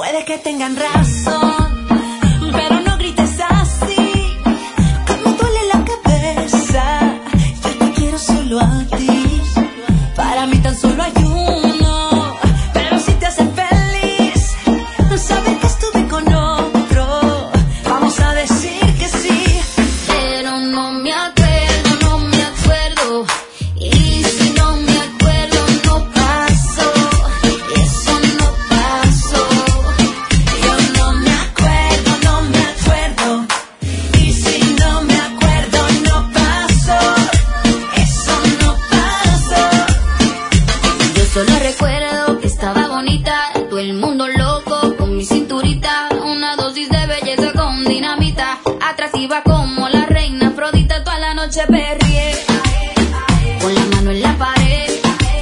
Puede que tengan razón, pero no grites así, que me duele la cabeza. Yo te quiero solo a ti, para mí tan solo hay uno. Pero si te hace feliz saber que estuve con otro, vamos a decir que sí. Pero no me acuerdo, no me acuerdo. Y si no me acuerdo, no pasó. Eso no pasó. Yo no me acuerdo, no me acuerdo. Y si no me acuerdo, no pasó. Eso no pasó. Yo solo recuerdo que estaba bonita, todo el mundo loco con mi cinturita, una dosis de belleza con dinamita, atractiva como la reina Afrodita. Toda la noche perrié, con la mano en la pared,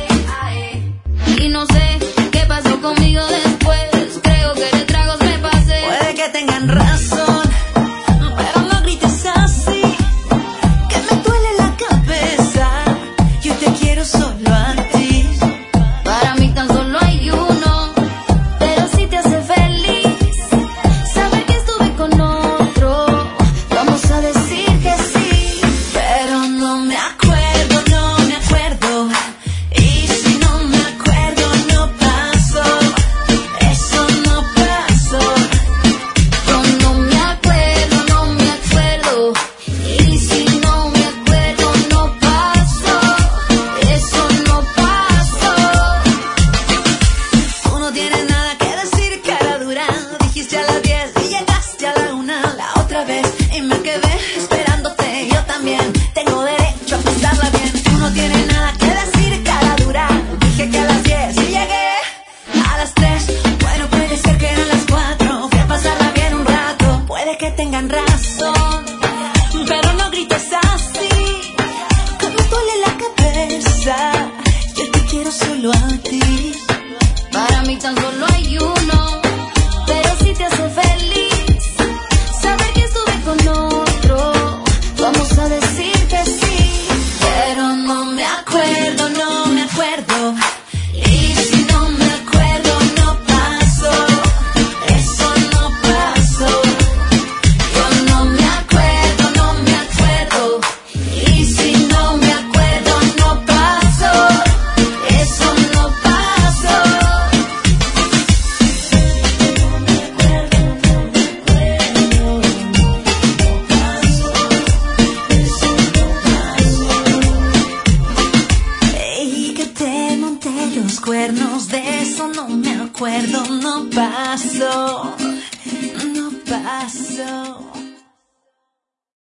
y no sé qué pasó conmigo después. Creo que de tragos me pasé. Puede que tengan razón, pero no grites así, que me duele la cabeza. Yo te quiero solo a ti. Para mí tan solo hay uno, pero si te hace feliz saber que estuve con otro, vamos a decir que sí. Pero no me acuerdo, no me acuerdo. Y si no me acuerdo, no pasó. Eso no pasó. Yo no me acuerdo, no me acuerdo. Y si no me acuerdo, no pasó. Eso no pasó. Tú no tienes nada que decir, cara dura. Dijiste a las 10 y llegaste a la 1 la otra vez, y me quedé esperándote. Yo también tengo derecho a pasarla bien. Tú no tienes nada que decir, cara dura. Dije que a las 10 y llegué a las 3. Bueno, puede ser que eran las 4. Fui a pasarla bien un rato. Puede que tengan razón, pero no grites así, que me duele la cabeza. Yo te quiero solo a ti. Para mí tan solo hay uno, pero si te hace feliz saber que estuve con otro, vamos a decir que sí. Pero no me acuerdo, no me acuerdo. Y si no me acuerdo, no pasó. Eso no pasó. Yo no me acuerdo, no me acuerdo. Y si no me acuerdo, no pasó. Eso no pasó. Y que te monté los cuernos, de eso no me acuerdo, no pasó, no pasó.